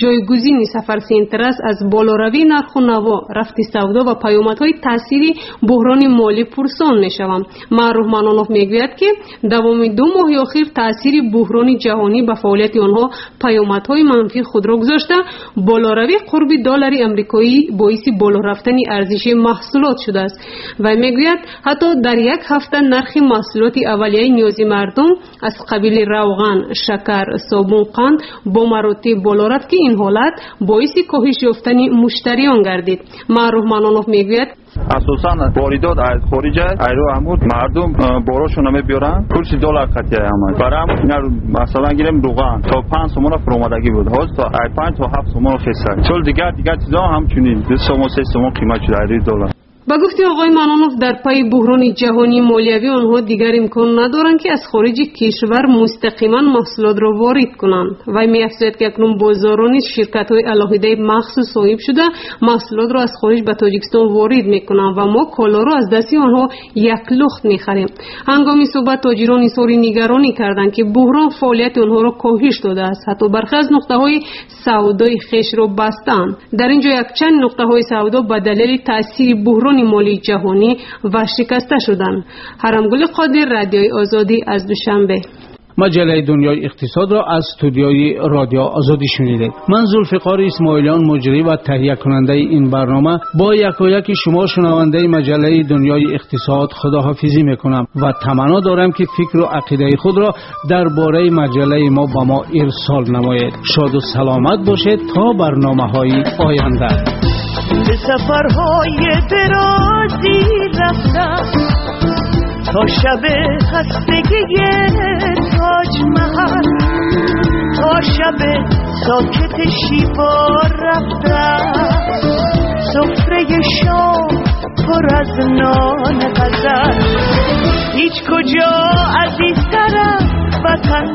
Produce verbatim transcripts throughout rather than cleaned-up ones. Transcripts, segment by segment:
جایگزین سفر سنتر است از بالاروی نرخ و نوا، رفت سودا و پیامدهای تأثیری بحران مالی پرسان میشوم. معروف منانوف میگوید که دوام دو ماه اخیر تأثیر بحران جهانی به فعالیت آنها پیامدهای منفی خود را گذاشته. بالاروی قرب دلار آمریکایی باعث بالا رفتن ارزش محصولات شده است و میگوید حتی در یک هفته نرخ محصولات اولیه نیازی مردم از قبیل روغن، شکر، صابون، قند با مراتب بالا رفت که این حالت باعث کاهش یافتن مشتریان گردید. معروف منانوف میگوید اساساً واردات از خارج ایرو عمود مردم باراشون نمیبیارن کلش دلار قطعی آمد برام اینا مثلا گیریم روغن تا پنج سومون فرامدگی بود حالا تا پنج تا هفت سومون فیصد چول دیگر دیگر چیزا همچنین دو سوم سه سوم قیمت شده ایرو دلار. با گفته آقای منانوف در پای بحران جهانی مالیوی آنها دیگر امکان ندارند که از خارج کشور مستقیما محصولات را وارد کنند و می‌افزاید که اکنون بازاران شرکت‌های علاهده مخصوص صاحب شده محصولات را از خارج به تاجیکستان وارد می‌کنند و ما کالا را از دست آنها یک لخت می‌خریم. هنگام صحبت تاجران اظهار نگرانی کردند که بحران فعالیت آنها را کاهش داده است، حتی برخی از نقطه‌های سودای خویش را بستند. در اینجا یک چند نقطه‌های سودا به دلیل تأثیر بحران مالی جهانی و شکسته شدن. حرمگل قادر، رادیوی آزادی از دوشنبه. مجله دنیای اقتصاد را از استودیوی رادیو آزادی شنیدید. من ذوالفقار اسماعیلیان مجری و تهیه کننده این برنامه با یکایک شما شنونده مجله دنیای اقتصاد خداحافظی میکنم و تمنا دارم که فکر و عقیده خود را درباره مجله ما با ما ارسال نمایید. شاد و سلامت باشید تا برنامه‌های آینده. به سفرهای درازی رفتم تا شب خستگی تاج محل، تا شب ساکت شیوا رفتم سفره شام پر از نان غزل. هیچ کجا عزیزتر از وطن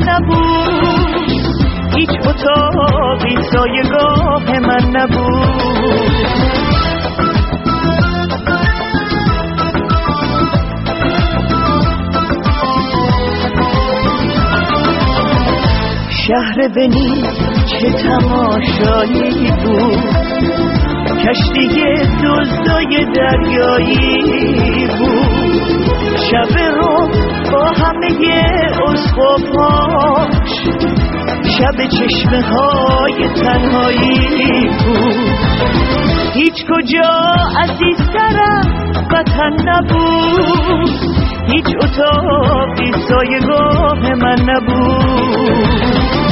نبود، هیچ اتاقی سایگاه من نبود. شهر ونیز چه تماشایی بود، کشتی دزدای دریایی بود. شب رو با همه اسقفاش شب چشمه های تنهایی بود. هیچ کجا عزیزتر از وطن نبود، هیچ اتاقی سایگاه من نبود.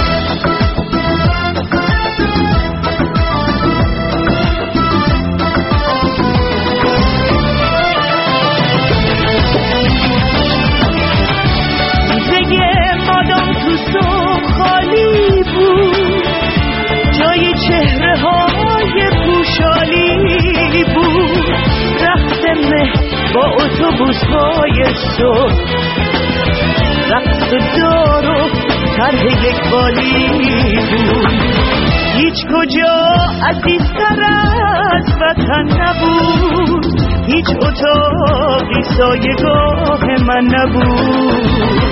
مادام تو صبح خالی بود، جای چهره های پوشالی بود. رخت مه با اتوبوس های صبح، رقص دار و طرح یک بالی بود. هیچ کجا عزیزتر از وطن نبود، هیچ اتاقی سایگاه من نبود.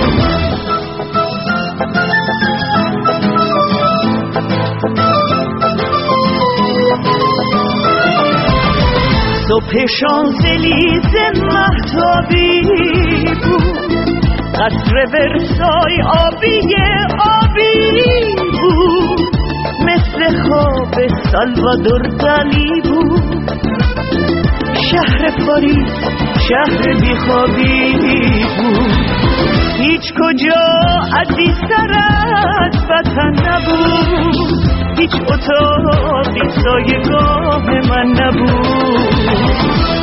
صبح شانزلیزه مهتابی بود، قصر ورسای آبی آبی بود. مثل خواب سالوادور دالی بود. شهر پاریس شهر بیخوابی بود. هیچ کجا عزیزتر از وطن نبود، هیچ اتاقی سایگاه من نبود.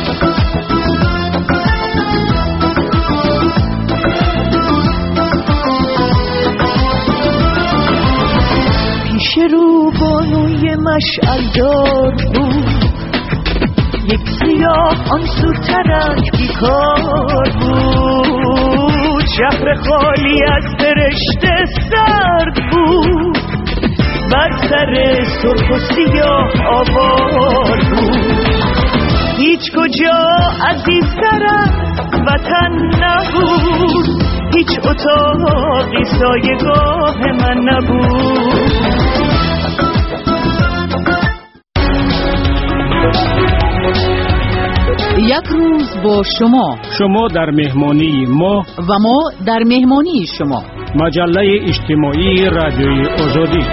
پیش رو بانوی مشعلدار بود، یک سیاه آن سوتر از بیکار بود. شهر خالی از فرشته سرد بود، بر سر سرخ و سیاه آوار بود. هیچ کجا عزیزتر از وطن نبود، هیچ اتاقی سایگاه من نبود. یک روز با شما، شما در مهمانی ما و ما در مهمانی شما. مجله اجتماعی رادیوی آزادی.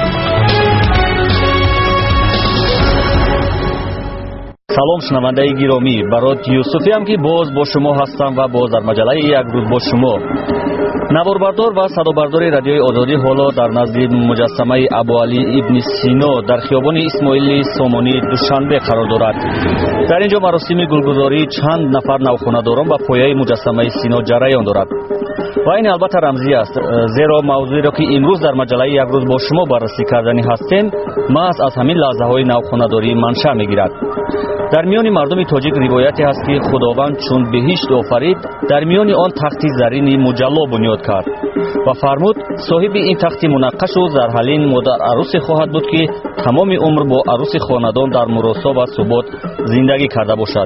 سلام شنونده گرامی، برات یوسفی هم که باز با شما هستم و باز در مجله یک روز با شما. نواربردار و صدابردار رادیوی آزادی حالا در نزد مجسمه ابوعلی ابن سینا در خیابان اسماعیل سامانی دوشنبه قرار دارد. در اینجا مراسم گلگذاری چند نفر نوخوانندگان و پایه مجسمه سینا جریان دارد و این البته رمزی است، زیرا موضوعی را که امروز در مجله یک روز با شما بررسی کردنی هستیم محض از همین لحظه های نوخوانندگی منشأ میگیرد. در میان مردم تاجیک روایتی است که خداوند چون بهشت آفرید در میان آن تخت زرین مجلا بنیاد کرد و فرمود صاحب این تخت منقش و زرحلین مادر عروس خواهد بود که تمام عمر با عروس خاندان در مراسا و ثبات زندگی کرده باشد.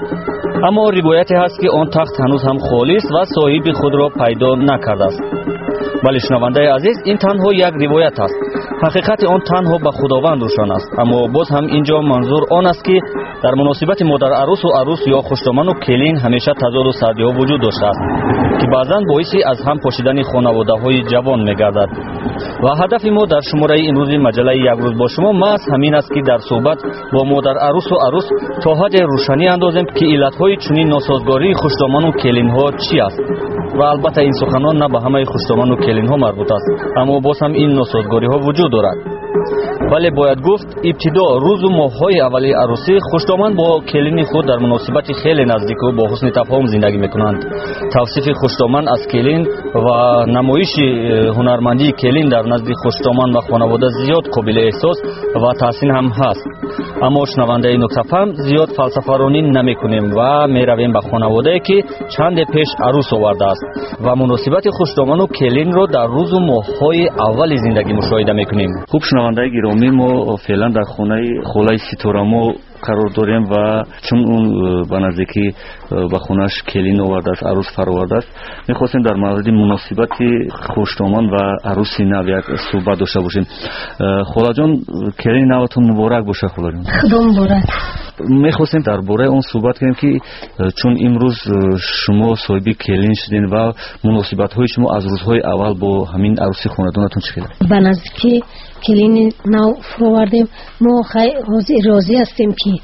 اما روایتی هست که آن تخت هنوز هم خالی است و صاحب خود را پیدا نکرده است. ولی شنونده عزیز، این تنها یک روایت است. حقیقت آن تنها به خداوند روشن است. اما باز هم اینجا منظور آن است که در مناسبت مادر عروس و عروس یا خوشدامن و کلین همیشه تضاد و سردی ها وجود داشته است که بعضا باعث از هم پاشیدن خانواده های جوان میگردد. و هدف ما در شماره امروز مجله یک روز با شما محض همین است که در صحبت با مادر عروس و عروس تا حد روشنی اندازیم که علت های چنین ناسازگاری خوشدامن و کلین ها چی است. و البته این سخنان نه به همه خوشدامن و کلین ها مربوط است، اما باز هم این ناسازگاری ها وجود دارد. ولی باید گفت ابتدا روز و ماه‌های اولیه عروسی خوشدامن با کلین خود در مناسبت خیلی نزدیک و با حسن تفاهم زندگی میکنند. توصیف خوشدامن از کلین و نمایش هنرمندی کلین در نزد خوشدامن و خانواده زیاد قابل احساس و تحسین هم هست. اما شنونده نکته فهم زیاد فلسفه رانی نمیکنیم و میرویم به خانواده‌ای که چند پیش عروس آورده است و مناسبت خوشدامن و کلین را در روز و ماه‌های اول زندگی مشاهده میکنیم. خوب شنونده گرامی، ما فعلا در خانه خولای ستارمو قرار داریم و چون اون به نزدیکی به خونش کلین آورده است، عروس فرآورده است، میخواستیم در مورد مناسبت خوشدامن و عروس نو یک صحبت داشته باشیم. خاله جان، کلین نوتون مبارک باشه. خاله جان خدا مبارک. میخواستیم درباره اون صحبت کنیم که چون امروز شما صاحب کلین شدین و مناسبت های شما از روزهای اول با همین عروسی خاندانتون چه خیلی؟ به نزدیکی کلین نو فرآوردیم. ما خیلی راضی هستیم که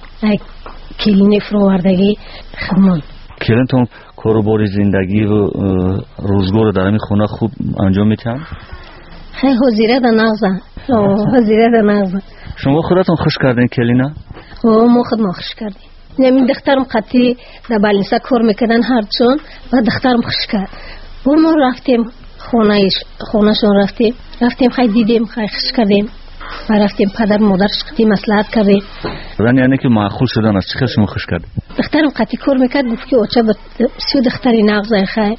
کلین فرآوردگی خدمت کلینتون کاروبار زندگی و روزگار در همین خونه خوب انجام میتن؟ خیلی حاضره در نغزه حاضره در نغزه. شما خودتون خوش کردین کلینا؟ ما خود ما خوش کردیم. نمی دخترم قطعی در بالینسا کار میکردن هرچون و دخترم خوش کرد. و ما رفتیم خونه خونهشون رفتیم رفتیم خیلی دیدیم، خیلی خوش کردیم و رفتیم پدر مادرش قطعی مصلحت کردیم. یعنی که معقول شدن از چی خیلی شما خوش کرد؟ دخترم قطعی کار میکرد، گفت که اوچه بسیو دختری نغزه خیلی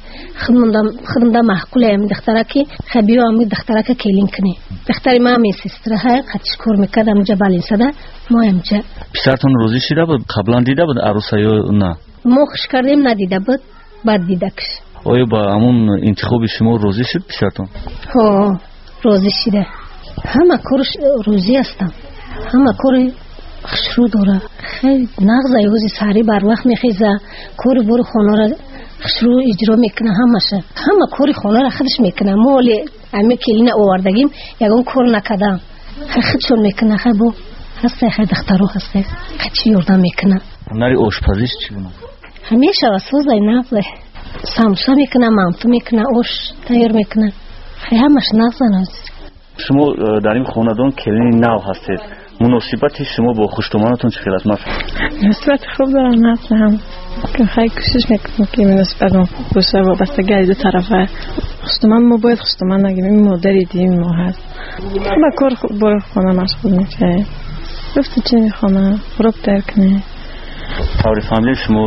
خودم محقوله هم دختره که خیلی بیو همی دختره که کلین کنی. دختری ما همی سیستره های قطعی کار میکرد همجا بالینسا ده ما همجا. پسرتون روزی شده بود؟ قبلا دیده بود عروسه یا نه؟ ما خوش کردیم ندیده بود، بعد دیده کش. آیا با همون انتخاب شما روزی شد پسرتون؟ ها روزی شده. همه کارش روزی هستم، همه کار خشرو داره. خیلی نغزه یوزی سری بر وقت میخیزه، کاری بور خانه را خشرو اجرا میکنه. همشه همه کاری خانه را خودش میکنه. ما ولی همه کلین آوردگیم یکون کار نکردم. خیلی خودشون میکنه. خیلی با هسته خیلی دخترو هسته خیلی یردم میکنه. هنری آشپزیش چی بونه؟ همیشه واسوزه نغزه سامسا میکنه، منتو میکنه، آش تیار میکنه. خیلی همش نغزه نازید. شما در این خاندان کلین نو هستید. مناسبت شما با خوشدامنتون چه خیلی است؟ مناسبت خوب دارم. نفسه هم که خیلی کوشش میکنم که مناسبت هم خوب باشه و بستگی دو طرفه. خوشدامن ما باید خوشدامن نگیم، این مادری دیم ما هست. همه کار بار خانه مشغول میشه. گفت چی میخوانه خوراک تیار کنه. طوری فامیلی شما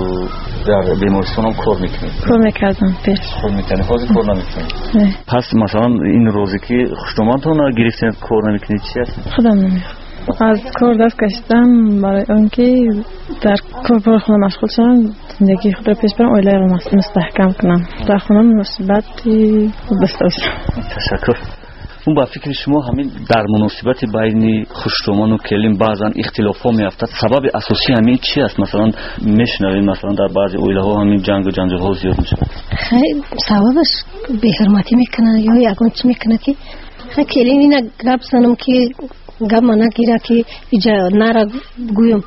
در بیمارستان هم کار میکنید؟ کار میکردم پیش. کار میکنید؟ حاضر کار نمیکنید؟ پس مثلا این روزی که خوشدامنتون گرفتید کار نمیکنید چی هست؟ خودم نمیخوام. از کار دست کشیدم برای آنکه در کار بار خونه مشغول شدم، زندگی خود را پیش برم، اویله رو مستحکم کنم. در خونه مناسبتی خوب داشته باشم. تشکر. اون با فکر شما همین در مناسبت بین خشتومان و کلین بعضا اختلافات میافتد. سبب اساسی همین چی است؟ مثلا میشنویم مثلا در بعضی اویله ها همین جنگ و جنجال ها زیاد میشه. خیلی سببش بی‌حرمتی میکنه یا یگان چی میکنه که خیلی کلین اینا گپ زنم که گپ منه گیره که ایجا نرا گویم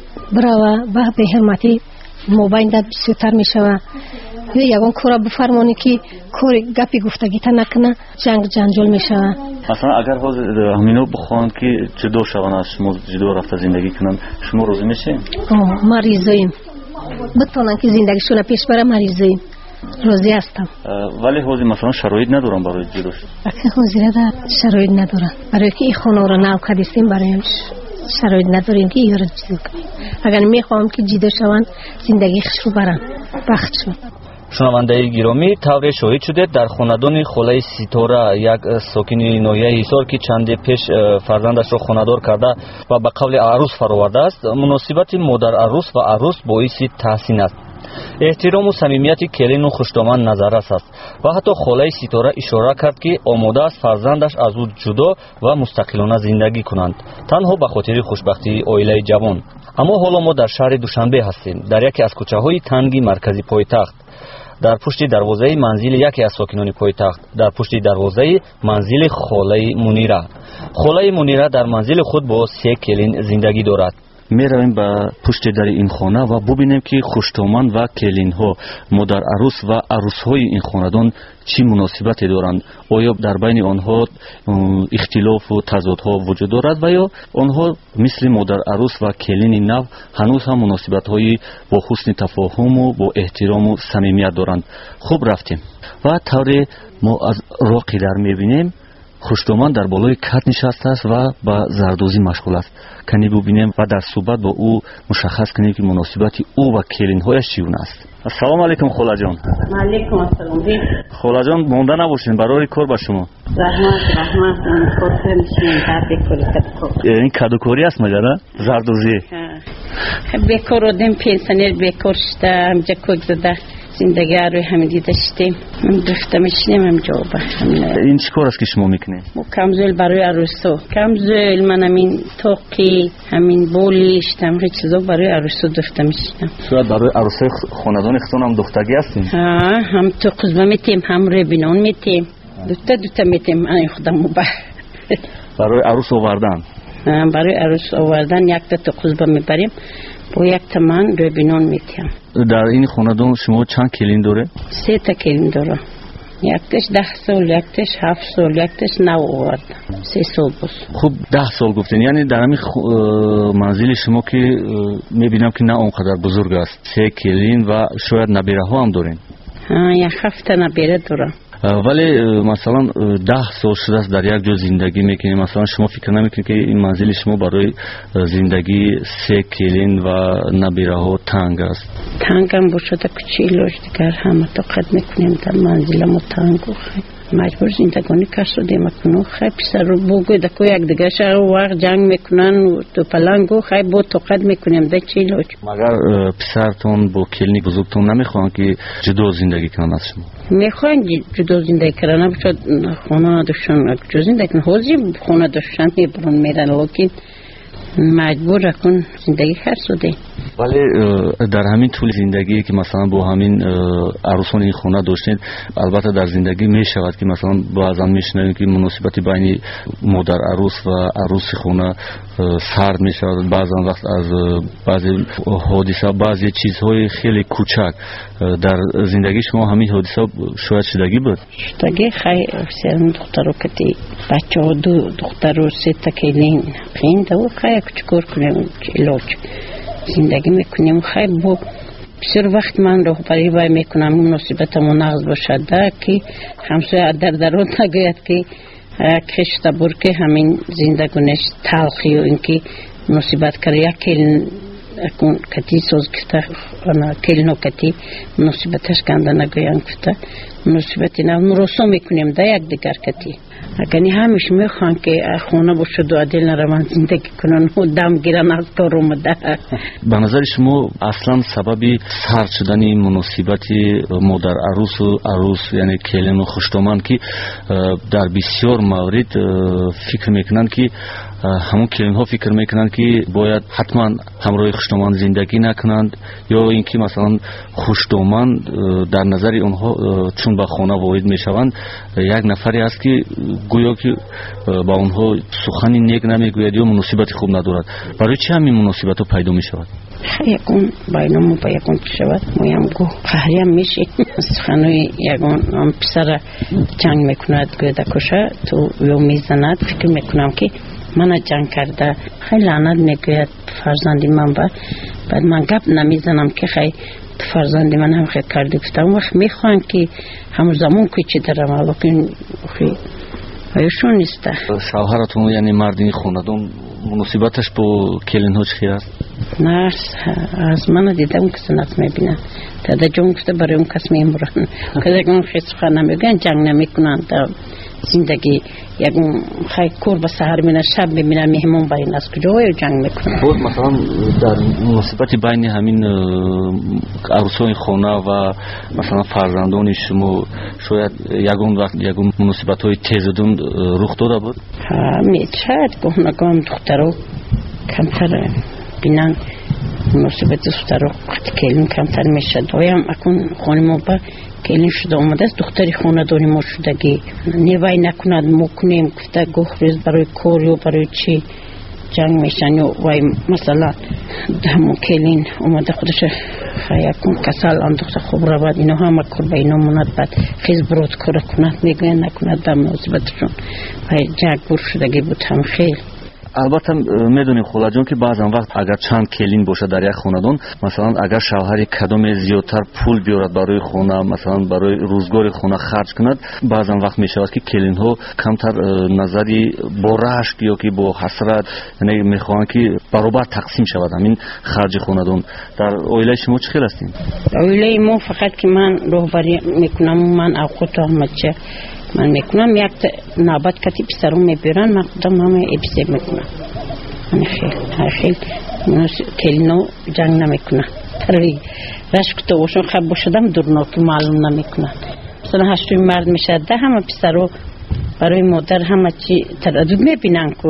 برای با بی‌حرمتی موبایل دا بسیار میشوه یا یگان کورا بفرمانی که کور گپی گفتگی تا نکنه جنگ جنجال میشوه. مثلا اگر حاضر همینو بخوان که جدا شون از شما، جدا رفته زندگی کنن، شما راضی میشین؟ آه ما ریزاییم بتونن که زندگیشون پیش بره، ما ریزاییم، راضی هستم. ولی حاضر مثلا شرایط ندارن برای جدا شدن؟ اگه حاضر ده شرایط ندارن برای که این خانه رو نو کردیم، برای شرایط نداریم که یارو جدا کنیم. اگر میخوام که جدا شون زندگیش رو برن بخت شون. شنونده گرامی، طور شاهد شده در خاندان خولای ستاره یک ساکن ناحیه حصار که چند پیش فرزندش را خانه‌دار کرده و به قول عروس فرآورده است، مناسبت مادر عروس و عروس باعث تحسین است. احترام و صمیمیت کلین و خشتومان نظررس است و حتی خولای ستاره اشاره کرد که آماده است فرزندش از او جدا و مستقلانه زندگی کنند، تنها به خاطر خوشبختی عائله جوان. اما حالا ما در شهر دوشنبه هستیم، در یکی از کوچه‌های تنگ مرکزی پایتخت. در پشت دروازه منزل یکی از ساکنان پایتخت، در پشت دروازه منزل خاله منیره. خاله منیره در منزل خود با سه کلین زندگی دارد. می رویم به پشت در این خانه و ببینیم که خشتومان و کلین ها، مادر عروس و عروس های این خاندان چی مناسبتی دارند؟ آیا در بین آنها اختلاف و تضاد ها وجود دارد و یا آنها مثل مادر عروس و کلین نو هنوز هم مناسبت های با حسن تفاهم و با احترام و صمیمیت دارند؟ خوب رفتیم و طوری ما از راه قدر می بینیم خشتومان در بالای کت نشسته است و با زردوزی مشغول است. کنی ببینیم و در صحبت با او مشخص کنیم که مناسبت او و کلین هایش چگونه است. السلام علیکم خاله جان. علیکم السلام. خاله جان مونده نباشین، برای کار با شما. رحمت رحمت خاطر میشین در بکاری. این کادوکاری است مجرد زردوزی. بکار آدم پنسیونر بکار شده، همجا کوک زده. زندگی روی همین دیده شدیم، من دفته میشنیم هم جواب. این چی کار است که شما میکنید؟ کمزول برای عروسو، کمزول من همین توقی، همین بولیش، همین چیزا برای عروسو دفته میشنم. شاید برای عروسای خاندان خودتون هم دختگی هستین؟ ها، هم تو قزبه میتیم، هم ربینان میتیم، دوتا دوتا میتیم، من خودم مبه. برای عروس آوردن؟ برای عروس آوردن یک تا تو قزبه میبریم، با یک تمن ربینان میتیم. در این خاندان شما چند کلین داره؟ سه تا کلین داره. یکتش ده سال، یکتش هفت سال، یکتش نو آورد. سه سال بود. خب ده سال گفتین، یعنی در همین منزل شما که میبینم که نه اونقدر بزرگ است، سه کلین و شاید نبیره ها هم دارین؟ ها، یک هفته نبیره داره. ولی مثلا ده سال شده است در یک جا زندگی میکنیم، مثلا شما فکر نمیکنید که این منزل شما برای زندگی سه کلین و نبیره ها تنگ است؟ تنگ هم باشده کچیلوش دیگر همه طاقت میکنیم در منزل ما تنگ و خیلی مجبور زندگانی کشیدیم کنو خیلی پسر رو بگوی دکو یک دیگه شغل وقت جنگ میکنن و تو پلنگو خیلی با طاقت میکنیم در چیلوش. مگر پسرتون با کلینی بزرگتون نمیخوان که جدا زندگی کنن از شما؟ میخوان جدا زندگی کنن، نباشد خونه داشتن جدا زندگی کنن، حوضی خونه داشتن میبرن میرن، لیکن مجبور کن زندگی خرج شده. ولی در همین طول زندگی که مثلا با همین عروسان این خونه داشتید، البته در زندگی می شود که مثلا بعضا میشنویم که مناسبت بین مادر عروس و عروس خونه سرد می شود، بعضا وقت از بعضی حادثه بعضی چیزهای خیلی کوچک. در زندگی شما همین حادثه شاید شدگی بود؟ شدگی خیلی سرم دختر رو کتی بچه ها دو دختر رو سه تکیلین خینده و خیلی کچکور کنیم علاج زندگی میکنیم. خیلی با بسیار وقت من راهبری باید میکنم مناسبت ما نقض باشد که همسایه در درون نگوید که کشت بر که همین زندگونش تلخی و اینکه مناسبت کرد یک کل اکون کتی سوز کفته کل نو کتی مناسبتش کنده نگویم کفته مناسبت نو رسوم میکنیم در یک دیگر کتی اگه همیش میخوان که خونه باشد و عدل نروان زندگی کنن و دم گیرن از کار اومده. به نظر شما اصلا سبب سرد شدن این مناسبت مادر عروس و عروس یعنی کلین و خشتومان که در بسیار موارد فکر میکنن که همون کلین ها فکر میکنند که باید حتما همراه خشتومان زندگی نکنند یا اینکه مثلا خشتومان در نظر اونها چون به خانه وارد میشوند یک نفری است که گویا که با اونها سخنی نیک نمیگوید یا مناسبت خوب ندارد. برای چه همین مناسبت ها پیدا میشود؟ یکون باینمون با یکون شود مویم گو قهریم میشه سخنوی یکون پسر جنگ میکند گویده کشه تو یو میزند فکر میکنم که من جنگ کرده خیلی لعنت میگوید فرزندی من با بعد من گپ نمیزنم که خیلی فرزندی من هم خیلی کرده گفتم وقت میخوان که همون زمان که چی دارم وقتی خیلی ایشون نیسته. شوهرتون یعنی مردین خوندون مناسبتش با کلین ها چی است؟ نه از من دیدم اون کسی نت میبینن داده جون گفته برای اون کس میمورن که اون خیلی سخن نمیگن جنگ نمیکنن زندگی یکون خیلی کور به سهر مینا شب میبینن مهمون باین از کجا و جنگ میکنن. بود مثلا در مناسبت بین همین عروسای خانه و مثلا فرزندان شما شاید یکون وقت یکون مناسبت های تیزدون رخ داده بود؟ ها میترد گهنگام دخترو کمتر بینن مناسبت دخترو کلین کمتر میشد دویم اکون خانم با کلین شده آمده است دختری خانه داری ما شدگی نیوی نکند ما کنیم گفته گوخریز برای کار یا برای چی جنگ میشن یا وای مثلا همون کلین آمده خودش خیلی کن کسال انداخته خوب رو بد اینا همه کار با اینا موند بد خیز برود کار کند میگوین نکند در مناسبتشون و جنگ بور شدگی بود هم خیلی. البته میدونیم خولا جون که بعضا وقت اگر چند کلین باشه در یک خاندان مثلا اگر شوهری کدام زیادتر پول بیارد برای خونه مثلا برای روزگار خونه خرج کند بعضا وقت میشود که کلین ها کمتر نظری با رشک یا که با حسرت یعنی میخوان که برابر تقسیم شود همین خرج خاندان. در اویله شما چه خیلی هستین؟ اویله ما فقط که من راهبری میکنم من اوقات احمد چه من میکنم یک نوبت کتی پسرون میبیرن من خودم همه ابزه میکنم من خیلی خیلی کلینو جنگ نمیکنم تروی رشک تو باشون خب باشدم درناکی معلوم نمیکنم مثلا هشتوی مرد میشه ده همه پسرو برای مادر همه چی تردد میبینن که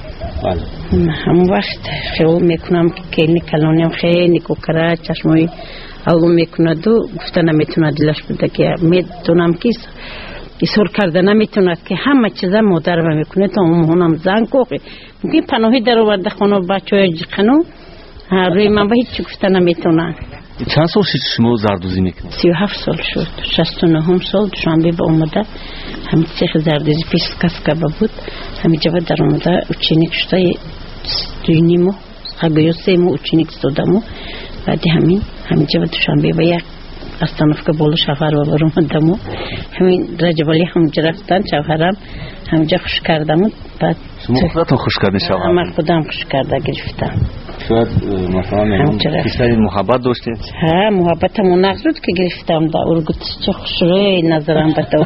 همون وقت خیلی میکنم که کلینی کلانیم خیلی نیکو کرد چشمایی اولو میکند و گفته نمیتونه دلش بده که میدونم که ایسور کرده نمیتوند که همه چیزا مادر و میکنه تا اونم زن کوقی میگه پناهی در آورده خانه بچه های جیقنو روی من با هیچی گفته نمیتونن. چند سال شد شما زردوزی میکنید؟ سی و هفت سال شد شست و نهم سال دوشنبه با اومده همین سیخ زردوزی پیش کسکه بود همین جواد در اومده اچینیک شده دوی نیمو اگه سیمو اچینیک ستودمو بعدی همین همین جواد دوشنبه با یک استانفکه بولو شوهر و برو مدمو همین رجبالی همونجا رفتن شوهرم همونجا خوش کردم بعد شما خودتون خوش کردین شوهر؟ من خودم خوش کرده گرفتم شاید مثلا کسی محبت داشتید؟ ها محبت همون نقصد که گرفتم دا ارگوت چه خوش روی نظرم بتو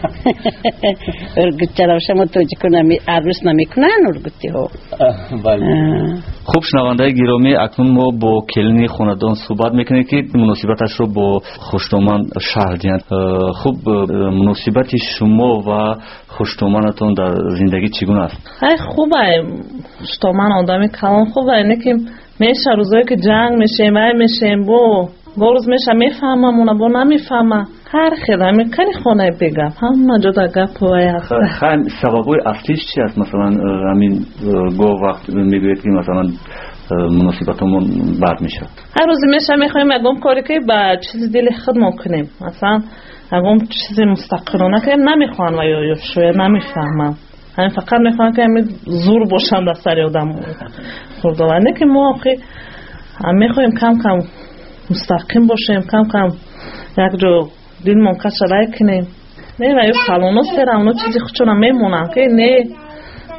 ارگوت چرا شما توجه کنم عروس نمی کنن ارگوتی ها. خوب شنونده گرامی اکنون ما با کلینی خاندان صحبت میکنیم که مناسبتش رو با خشتومان شهر دیند. خوب مناسبت شما و خشتومانتون در زندگی چگونه است؟ خیلی خوبه خشتومان آدمی کلان خوبه اینه که میشه روزایی که جنگ میشیم وای میشیم بو با روز میشه میفهمم اونا با نمیفهمم هر خیلی میکنی خونه بگم هم نجا در گپ وای هست. خیلی سببای اصلیش چی است؟ مثلا همین گو وقت میگوید که مثلا مناسبتمون بد میشه هر روزی میشه میخوایم اگم کاری که با چیز دل خود کنیم مثلا اگم چیزی مستقلانه کنیم نمیخوان و یا شوید نمیفهمم همین فقط میخوان که همین زور باشم در سری آدم خردوانه که ما آخی هم میخوایم کم کم مستقیم باشیم کم کم یک جو دل منکس رای کنیم نه و یو کلانو سر اونا چیزی خودشون میمونن که نه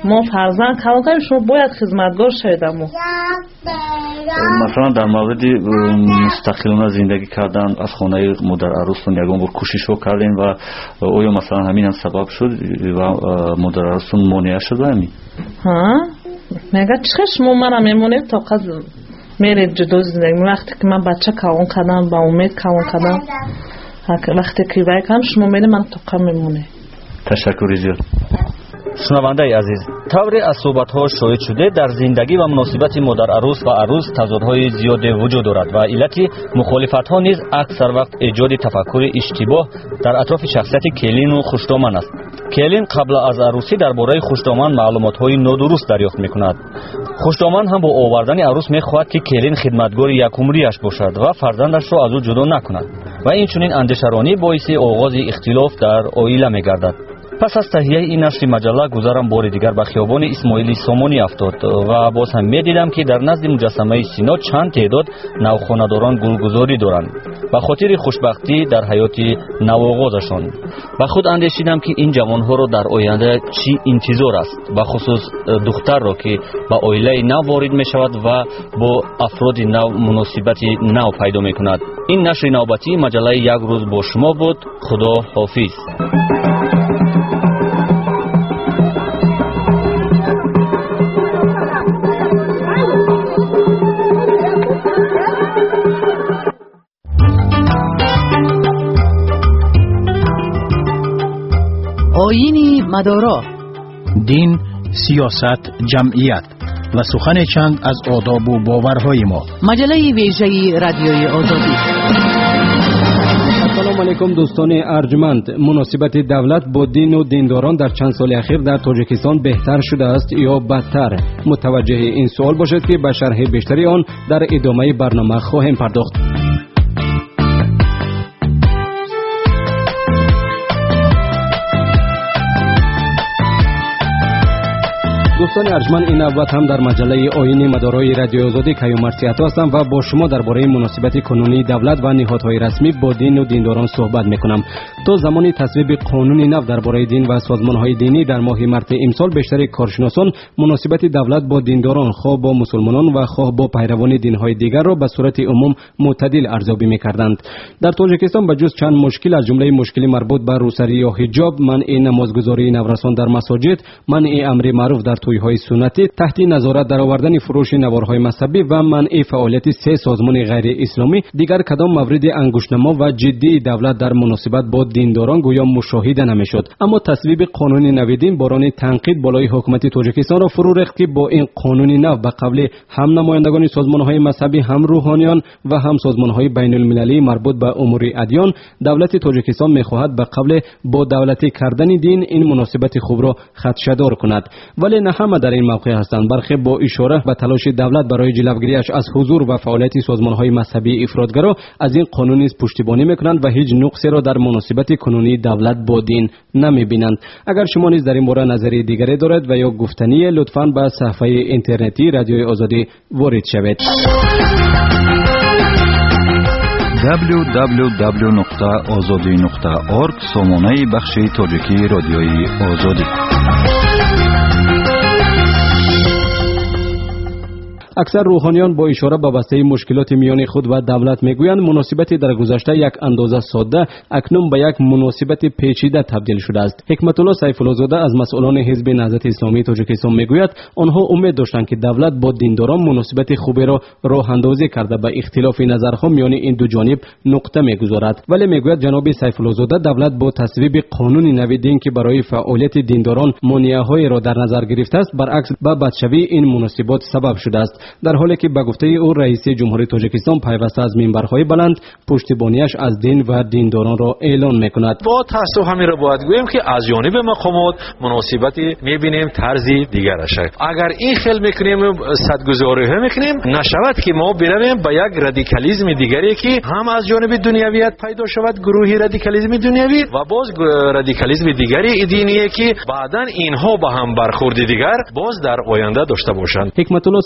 ما فرزند کلان کنیم شما باید خدمتگار شوید. امو مثلا در مورد مستقلانه زندگی کردن از خانه مادر عروستون یگان بار کوششو کردین و آیا مثلا همین هم سبب شد و مادر عروستون مانع شد همین؟ ها میگه چه شما منم میمونید تا قد میرید جدا زندگی. وقتی که من بچه کلان کردم با امید کلان کردم وقتی که باید کنم شما میرید من تا قد میمونه. تشکر زیاد. شنونده عزیز، طوری از صحبت‌ها شاهد شده در زندگی و مناسبت مادر عروس و عروس تضادهای زیاد وجود دارد و علت مخالفت‌ها نیز اکثر وقت ایجاد تفکر اشتباه در اطراف شخصیت کلین و خوشدامن است. کلین قبل از عروسی درباره خوشدامن معلومات‌های نادرست دریافت می‌کند. خوشدامن هم با آوردن عروس می‌خواهد که کلین خدمتگار یک عمریش باشد و فرزندش را از او جدا نکند و این چنین اندیشه‌رانی باعث آغاز اختلاف در عائله می‌گردد. پس از تهیه این نشر مجله گذارم بار دیگر به خیابان اسماعیلی سامانی افتاد و باز هم می دیدم که در نزد مجسمه سینا چند تعداد نوخانه‌داران گلگذاری دارند و خاطر خوشبختی در حیات نوآغازشان. و خود اندیشیدم که این جوانها را در آینده چی انتظار است و خصوص دختر را که به عائله نو وارد می شود و با افراد نو مناسبت نو پیدا می کند. این نشر نوبتی مجله یک روز با شما بود. خدا حافظ. آیین مدارا، دین، سیاست، جمعیت و سخن چند از آداب و باورهای ما. مجله ویژه رادیوی آزادی. سلام علیکم دوستان ارجمند. مناسبت دولت با دین و دینداران در چند سال اخیر در تاجیکستان بهتر شده است یا بدتر؟ متوجه این سوال باشید که به شرح بیشتری آن در ادامه برنامه خواهیم پرداخت. دوستان ارجمند، این نوبت هم در مجله آیین مدارای رادیو آزادی کیومرثی‌عطا هستم و با شما درباره مناسبت کنونی دولت و نهادهای رسمی با دین و دینداران صحبت میکنم. تا زمانی تصویب قانون نو درباره دین و سازمانهای دینی در ماه مارس امسال بیشتر کارشناسان مناسبت دولت با دینداران خواه با مسلمانان و خواه با پیروان دینهای دیگر را به صورت عموم معتدل ارزیابی میکردند. در تاجیکستان به جز چند مشکل از جمله مشکلی مربوط به روسری یا حجاب، منع نمازگزاری نورسان در مساجد، منع امر معروف در تویهای سنتی، تحت نظارت درآوردن فروش نوارهای مذهبی و منع فعالیت سه سازمان غیر اسلامی، دیگر کدام مورد انگشتنما و جدی دولت در مناسبت با دینداران گویا مشاهده نمیشد. اما تصویب قانون نو دین باران تنقید بالای حکومت تاجیکستان را فرو ریخت که با این قانون نو به قبل هم نمایندگان سازمانهای مذهبی، هم روحانیان و هم سازمانهای بین المللی مربوط به امور ادیان، دولت تاجیکستان میخواهد به قبل با دولتی کردن دین این مناسبت خوب را خدشه‌دار کند. ولی نه همه در این موقع هستند. برخی با اشاره به تلاش دولت برای جلوگیریش از حضور و فعالیت سازمانهای مذهبی افراطگرا از این قانون نیز پشتیبانی میکنند و هیچ نقصی را در مناسبت کنونی دولت با دین نمیبینند. اگر شما نیز در این باره نظری دیگری دارید و یا گفتنی، لطفاً به صفحه اینترنتی رادیوی آزادی وارد شوید. دبلیو دبلیو دبلیو نقطه آزادی نقطه اورگ سامانه بخش تاجیکی رادیوی آزادی. اکثر روحانیان با اشاره به بسته مشکلات میان خود و دولت میگویند مناسبت در گذشته یک اندازه ساده اکنون به یک مناسبت پیچیده تبدیل شده است. حکمت الله سیف الله زاده از مسئولان حزب نهضت اسلامی تاجیکستان میگوید آنها امید داشتند که دولت با دینداران مناسبت خوبی را راه اندازی کرده به اختلاف نظرها میان این دو جانب نقطه میگذارد. ولی میگوید جناب سیف الله زاده دولت با تصویب قانون نو دین که برای فعالیت دینداران مانعه‌های را در نظر گرفته است، برعکس به بدشوی این مناسبات سبب شده است. در حالی که به گفته او رئیس جمهوری تاجیکستان پیوسته از منبرهای بلند پشتیبانیش از دین و دینداران را اعلان میکند. با تاسف همین را باید گویم که از جانب مقامات مناسبتی میبینیم طرزی دیگر شد. اگر این خیل میکنیم صدگذاری ها میکنیم، نشود که ما برویم به یک رادیکالیسم دیگری که هم از جانب دنیویت پیدا شود، گروهی رادیکالیسم دنیوی و باز رادیکالیسم دیگری دینیه که بعداً اینها با هم برخورد دیگر باز در آینده داشته باشند. حکمت الله سیف الله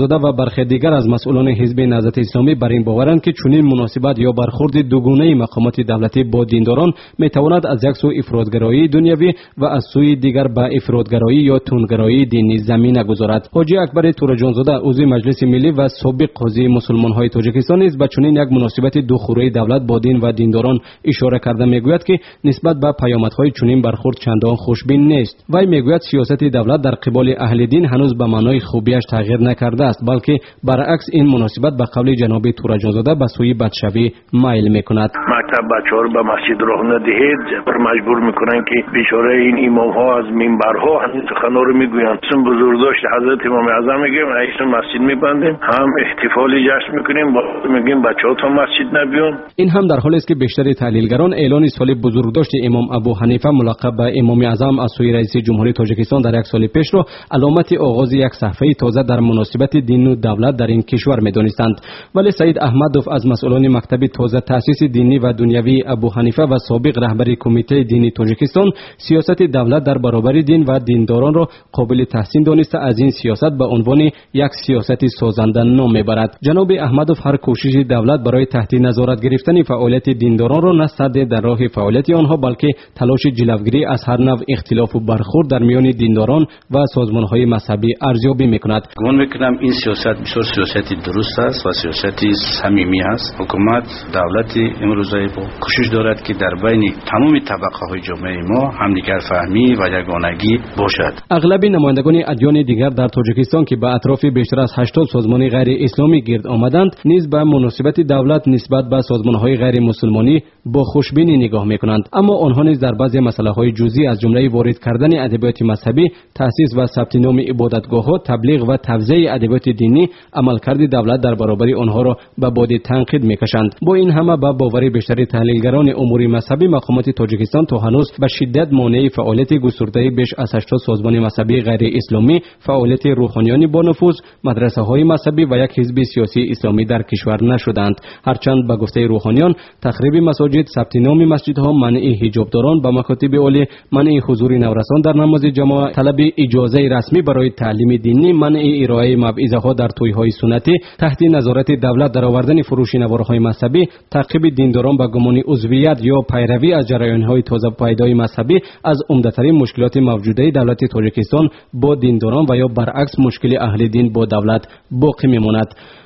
ترجانزاده و برخی دیگر از مسئولان حزب نهضت اسلامی بر این باورند که چنین مناسبت یا برخورد دوگانه مقامات دولتی با دینداران میتواند از یک سو افراطگرایی دنیوی و از سوی دیگر به افراطگرایی یا تندگرایی دینی زمینه گذارد. حاجی اکبر ترجانزاده عضو مجلس ملی و سابق قاضی مسلمان های تاجیکستان است به چنین یک مناسبت دوخوره دولت با دین و دینداران اشاره کرده میگوید که نسبت به پیامدهای چنین برخورد چندان خوشبین نیست. وی میگوید سیاست دولت در قبال اهل دین هنوز به معنای خوبیش تغییر نکرده است، بلکه برعکس این مناسبت به قول جناب ترجانزاده به سوی بدشوی میل میکند. مکتب بچه‌ها رو به مسجد راه ندهید، مجبور میکنن که بیچاره این امام ها از منبرها همین سخنا رو میگویند. چون بزرگداشت حضرت امام اعظم میگیم رئیس مسجد میبندیم، هم احتفالی جشن میکنیم، میگیم بچه‌ها تا مسجد نبیان. این هم در حالی است که بیشتر تحلیلگران اعلان سال بزرگداشت امام ابو حنیفه ملقب به امام اعظم از سوی رئیس جمهوری تاجیکستان در یک سال پیش را علامت آغاز یک صفحه تازه در مناسبت دین و دولت در این کشور میدانستند. ولی سید احمدوف از مسئولان مکتب تازه تأسیس دینی و دنیوی ابو حنیفه و سابق رهبر کمیته دینی تاجیکستان سیاست دولت در برابر دین و دینداران را قابل تحسین دانسته از این سیاست به عنوان یک سیاست سازنده نام میبرد. جناب احمدوف هر کوشش دولت برای تحت نظارت گرفتن فعالیت دینداران را نه سد در راه فعالیت آنها بلکه تلاش جلوگیری از هر نوع اختلاف و برخورد در میان دینداران و سازمان‌های مذهبی ارزیابی میکند. گمان میکنم این سیاست بسیار سیاست درست است و سیاست صمیمی است. حکومت دولت امروزه با کوشش دارد که در بین تمام طبقه‌های جامعه ما همدیگر فهمی و یگانگی باشد. اغلب نمایندگان ادیان دیگر در تاجیکستان که به اطراف بیشتر از هشتاد سازمان غیر اسلامی گرد آمدند نیز به مناسبت دولت نسبت به سازمان‌های غیر مسلمانی با خوشبینی نگاه میکنند، اما آنها نیز در بعضی مسائل جزئی از جمله وارد کردن ادبیات مذهبی، تأسیس و ثبت نام عبادتگاه‌ها، تبلیغ و توزیع ادبیات دینی، عملکرد دولت در برابر آنها را به باد تنقید میکشند. با این همه به باور بیشتر تحلیلگران امور مذهبی مقامات تاجیکستان تا هنوز به شدت مانع فعالیت گسترده بیش از هشتاد سازمان مذهبی غیر اسلامی، فعالیت روحانیان با نفوذ، مدرسه‌های مذهبی و یک حزب سیاسی اسلامی در کشور نشدند. هرچند به گفته روحانیان تخریب مساجد، ثبت نام مسجدها، منع حجابداران به مکاتب عالی، منع حضور نورسان در نماز جماعت، طلب اجازه رسمی برای تعلیم دینی، منع ارائه موعظه‌ها در توی‌های سنتی، تحت نظارت دولت درآوردن فروش نوارهای مذهبی، تعقیب دینداران به گمان عضویت یا پیروی از جریان‌های تازه پیدای مذهبی از عمده‌ترین مشکلات موجوده دولت تاجیکستان با دینداران و یا برعکس مشکل اهل دین با دولت باقی میماند.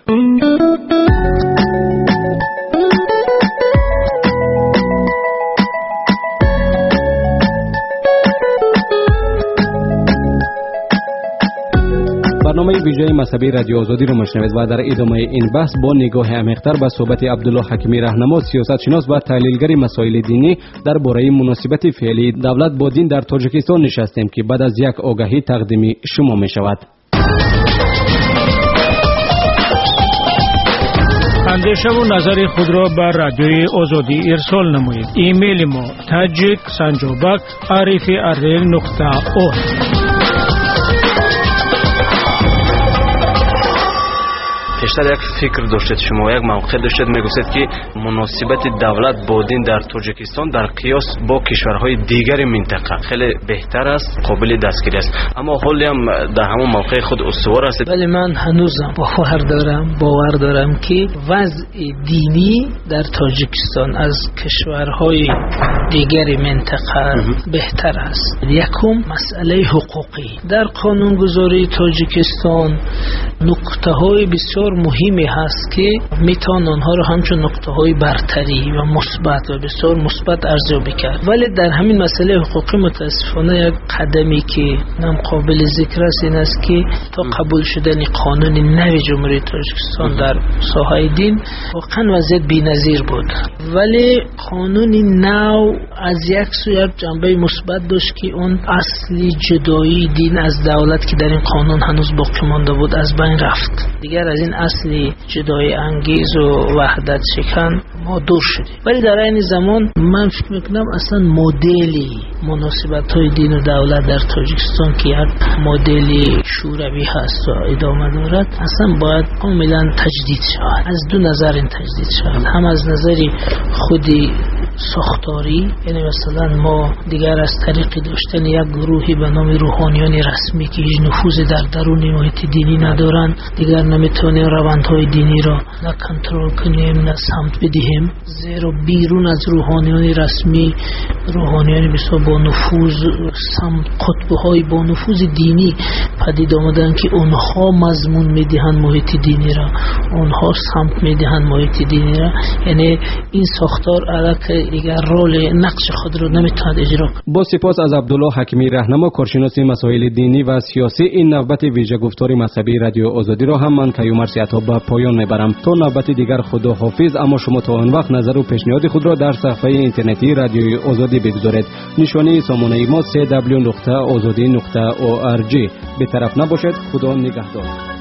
برنامه ویژه مذهبی رادیو آزادی رو میشنوید و در ادامه این بحث با نگاه عمیق‌تر به صحبت عبدالله حکیمی راهنما، سیاستشناس و تحلیلگر مسائل دینی درباره مناسبت فعلی دولت با دین در تاجیکستان نشستیم که بعد از یک آگاهی تقدیم شما میشود. اندیشه و نظر خود را بر رادیوی آزادی ارسال نمایید. ایمیل ما تاجیک سنجابک عارف ارل نقطه او. بیشتر یک فکر داشتید شما، یک موقع داشتید میگفتید که مناسبت دولت با دین در تاجیکستان در قیاس با کشورهای دیگر منطقه خیلی بهتر است، قابل دستگیری است، اما حالی هم در همون موقع خود استوار هستید. ولی من هنوزم باور دارم باور دارم که وضع دینی در تاجیکستان از کشورهای دیگر منطقه بهتر است. یکم مسئله حقوقی در قانونگذاری تاجیکستان نکته های بسیار مهمی هست که میتوان آنها رو همچون نکته های برتری و مثبت و بسیار مثبت ارزیابی کرد. ولی در همین مسئله حقوقی متاسفانه یک قدمی که نم قابل ذکر است این است که تا قبول شدن قانون نو جمهوری تاجیکستان در ساحه دین واقعا وضعیت بی‌نظیر بود، ولی قانون نو از یک سو یک جنبه مثبت داشت که اون اصلی جدایی دین از دولت که در این قانون هنوز باقی مانده بود از بین رفت. دیگر از این اصلی جدای انگیز و وحدت شکن ما دور شدیم. ولی در این زمان من فکر میکنم اصلا مدلی مناسبت های دین و دولت در تاجیکستان که یک مدلی شوروی هست و ادامه دارد اصلا باید کاملا تجدید شود. از دو نظر این تجدید شود، هم از نظر خودی ساختاری، یعنی مثلا ما دیگر از طریق داشتن یک گروهی به نام روحانیان رسمی که هیچ نفوذ در درون محیط دینی ندارن دیگر نمیتونیم روندهای دینی را نه کنترل کنیم نه سمت بدهیم، زیرا بیرون از روحانیان رسمی روحانیان بسیار با نفوذ سمت قطبهای با نفوذ دینی پدید آمدن که اونها مضمون میدهند محیط دینی را، اونها سمت میدهند محیط دینی را، یعنی این ساختار الک دیگر رول نقش خود را نمیتواند اجرا کنه. با سپاس از عبدالله حکیمی راهنما کارشناس مسائل دینی و سیاسی، این نوبت ویژه گفتار مذهبی رادیو آزادی را هم من کیومرث عطا به پایان میبرم. تا نوبت دیگر خدا حافظ، اما شما تا آن وقت نظر و پیشنهاد خود را در صفحه اینترنتی رادیوی آزادی بگذارید. نشانی سامانه ما دبلیو دبلیو دبلیو نقطه آزادی نقطه او آر جی. به طرف نباشید. خدا نگهدار.